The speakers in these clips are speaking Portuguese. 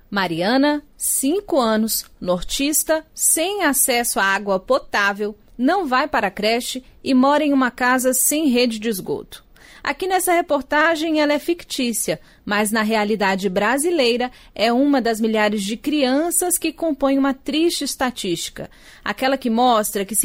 Mariana, 5 anos, nortista, sem acesso à água potável, não vai para a creche e mora em uma casa sem rede de esgoto. Aqui nessa reportagem ela é fictícia, mas na realidade brasileira é uma das milhares de crianças que compõem uma triste estatística. Aquela que mostra que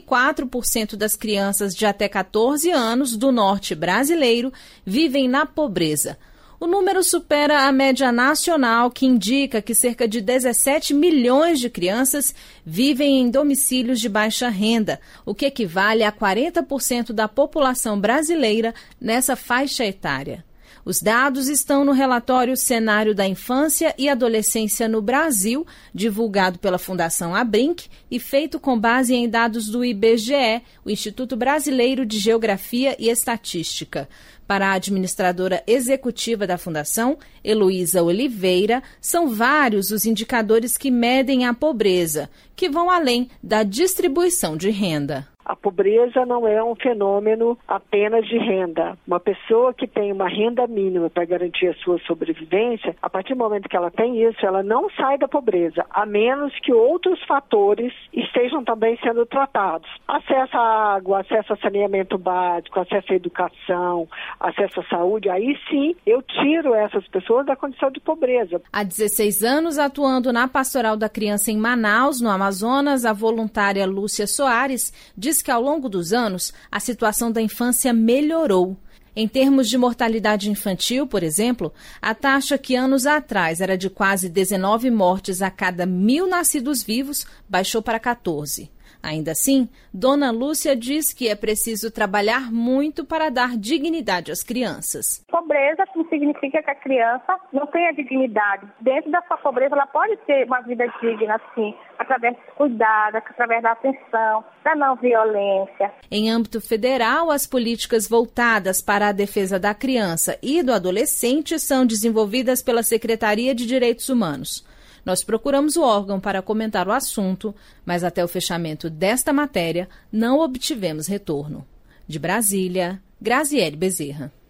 54% das crianças de até 14 anos do norte brasileiro vivem na pobreza. O número supera a média nacional, que indica que cerca de 17 milhões de crianças vivem em domicílios de baixa renda, o que equivale a 40% da população brasileira nessa faixa etária. Os dados estão no relatório Cenário da Infância e Adolescência no Brasil, divulgado pela Fundação Abrinq e feito com base em dados do IBGE, o Instituto Brasileiro de Geografia e Estatística. Para a administradora executiva da Fundação, Heloísa Oliveira, são vários os indicadores que medem a pobreza, que vão além da distribuição de renda. A pobreza não é um fenômeno apenas de renda. Uma pessoa que tem uma renda mínima para garantir a sua sobrevivência, a partir do momento que ela tem isso, ela não sai da pobreza, a menos que outros fatores estejam também sendo tratados. Acesso à água, acesso a saneamento básico, acesso à educação, acesso à saúde, aí sim eu tiro essas pessoas da condição de pobreza. Há 16 anos, atuando na Pastoral da Criança em Manaus, no Amazonas, a voluntária Lúcia Soares diz que ao longo dos anos a situação da infância melhorou. Em termos de mortalidade infantil, por exemplo, a taxa que anos atrás era de quase 19 mortes a cada 1.000 nascidos vivos baixou para 14. Ainda assim, Dona Lúcia diz que é preciso trabalhar muito para dar dignidade às crianças. Pobreza não significa que a criança não tenha dignidade. Dentro da sua pobreza, ela pode ter uma vida digna, sim, através do cuidado, através da atenção, da não violência. Em âmbito federal, as políticas voltadas para a defesa da criança e do adolescente são desenvolvidas pela Secretaria de Direitos Humanos. Nós procuramos o órgão para comentar o assunto, mas até o fechamento desta matéria não obtivemos retorno. De Brasília, Graziele Bezerra.